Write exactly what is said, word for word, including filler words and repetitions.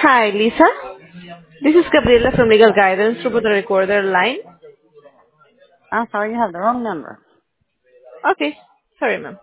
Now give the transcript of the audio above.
Hi, Lisa. This is Gabriela from Legal Guidance through the recorder line. I'm sorry, you have the wrong number. Okay. Sorry, ma'am.